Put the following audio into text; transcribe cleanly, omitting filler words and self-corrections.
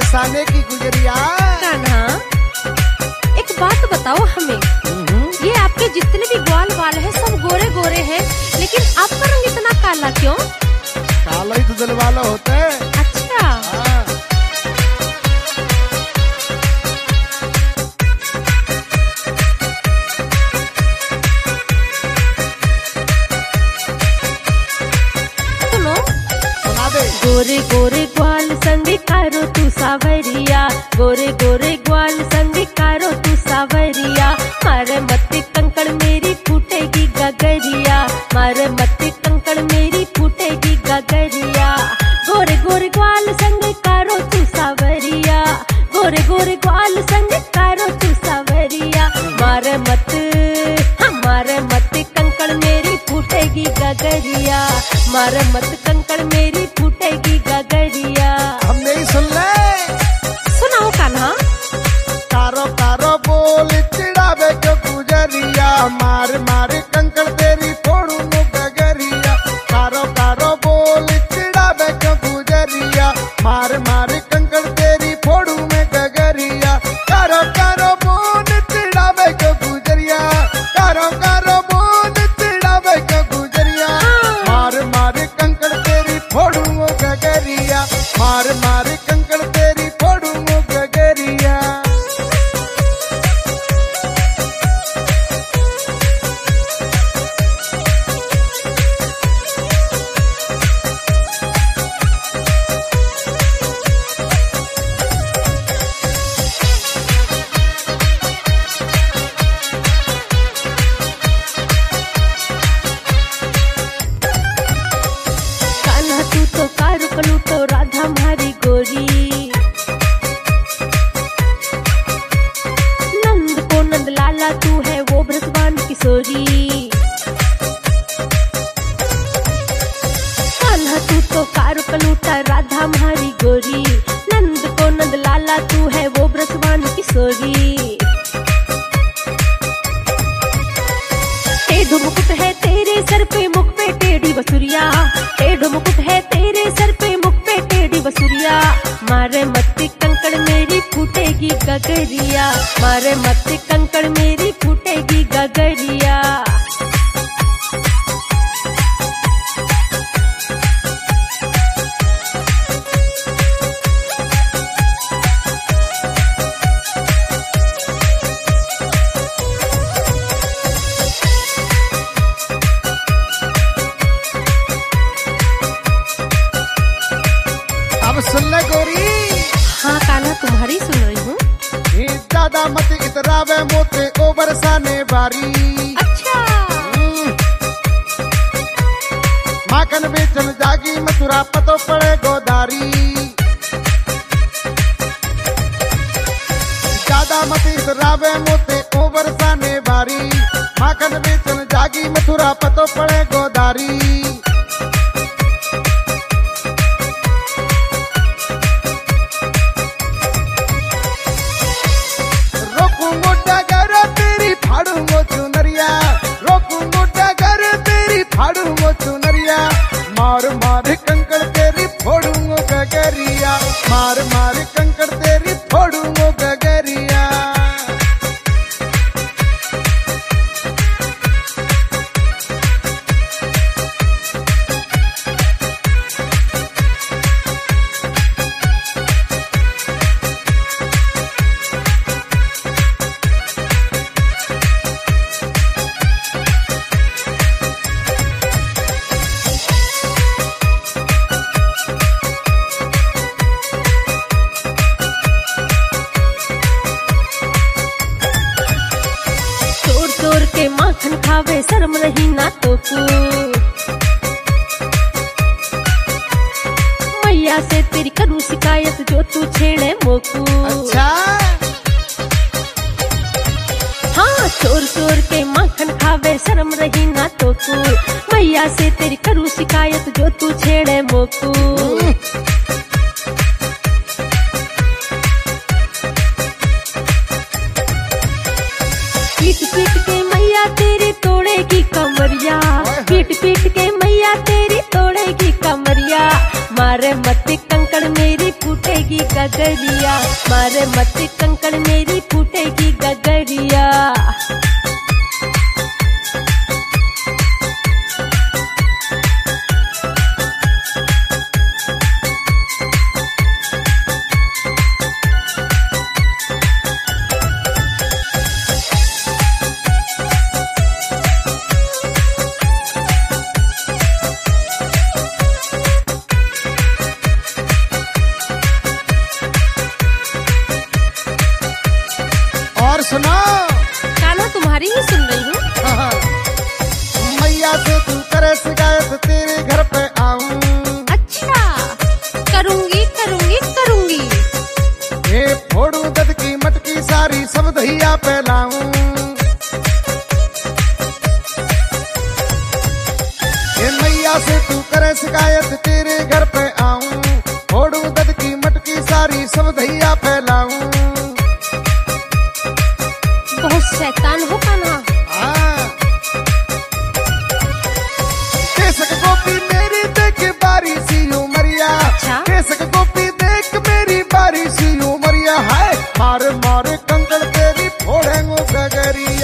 बरसाने की गुजरिया। कान्हा, एक बात बताओ हमें, ये आपके जितने भी ग्वाल बाल है सब गोरे गोरे हैं, लेकिन आपका रंग इतना काला क्यों? काला ही तो दिल वाला होता है। अच्छा। हाँ। सुनो, सुना दे। गोरे गोरे ग्वाल संग कारो तू सावरिया, गोरे गोरे ग्वाल संग कारो तू सावरिया, मारे मत कंकड़ मेरी फूटेगी गगरिया, मारे मत कंकड़ मेरी फूटेगी गगरिया। गोरे गोरे ग्वाल संग कारो तू सावरिया, गोरे गोरे ग्वाल संग कारो तू सावरिया, मारे मत कंकड़ मेरी फूटेगी गगरिया, मारे मत कंकड़ मेरी फूटेगी गगरिया। हमने ही सुन ले। सुनाओ कान्हा। कारो कारो बोल चिड़ावे क्यों गुजरिया, मार मार कंकड़ तेरी फोड़ू नु गगरिया। कारो कारो बोल चिड़ावे क्यों गुजरिया, मार मार कंकड़ तेरी फोड़ू में गगरिया। कारो कारो बोल चिड़ावे क्यों गुजरिया, कारो कारो बोल चिड़ावे क्यों गुजरिया, मार मार कंकड़ तेरी फोड़ू में गगरिया, मार मार कंकड़ तेरी फोड़ू में गगरिया। कान्हा तू तो कारू कलू तो राधा मारी गोरी, नंद को नंद लाला तू है वो ब्रजवान किशोरी। कान्हा तू तो कारू कलूटा राधा मारी गोरी, नंद को नंद लाला तू है वो ब्रजवान किशोरी। टेढ़ो मुकुट है तेरे सर पे मुख पे टेढ़ी बसुरिया, टेढ़ो मुकुट है तेरे सर पे मुख पे टेढ़ी बसुरिया, मारे मत्ती कंकड़ मेरी फूटेगी गगरिया, मारे मत्ती कंकड़ मेरी फूटेगी गगरिया। अब सुन ले गोरी। हाँ कान्हा, तुम्हारी सुन रही हूँ। ज्यादा मत इतरावे मोते ओ बरसाने बारी। अच्छा। माखन बेचन जागी मथुरा पतो पड़े गोदारी। ज्यादा मत इतरावे मोते ओ बरसाने बारी, माखन बेचन जागी मथुरा पतो पड़े गोदारी। रोकूंगो डगर तेरी फाड़ूंगो चुनरिया, रोकूंगो डगर तेरी फाड़ूंगो चुनरिया, मार मार कंकड़ तेरी फोड़ूंगो गगरिया, मार मार कंकड़ तेरी फोड़ूंगो गगरिया। चोर के माखन खावे शर्म नहीं ना तो को, मैया से तेरी करूँ शिकायत जो तू छेड़े मोकू। अच्छा। हाँ, चोर चोर के माखन खावे शर्म रही ना तो को, मैया से तेरी करूँ शिकायत जो तू छेड़े मोकू। पीट पीट के मैया तेरी तोड़ेगी कमरिया, पीट पीट के मैया तेरी तोड़ेगी कमरिया, मारे मत कंकड़ मेरी फूटेगी फूटेगी गगरिया, मारे मत कंकड़ मेरी फूटेगी गगरिया। और सुनो, कानो तुम्हारी ही सुन रही हूँ। मैया से तू करे शिकायत, तेरे घर पे आऊं। अच्छा, करूंगी करूंगी करूंगी। ये फोड़ू दद की मटकी सारी सब दहिया पे लाऊं। ये मैया से तू करे शिकायत, तेरे घर पे आऊं। फोड़ू दद की मटकी सारी सब दहिया पे लाऊं। बहुत शैतान हो कान्हा। केसक गोपी मेरी देख बारी सी उमरिया। अच्छा? केसक गोपी देख मेरी बारी सी उमरिया है। मार मार कंकड़ तेरी फोड़ेंगो गगरिया।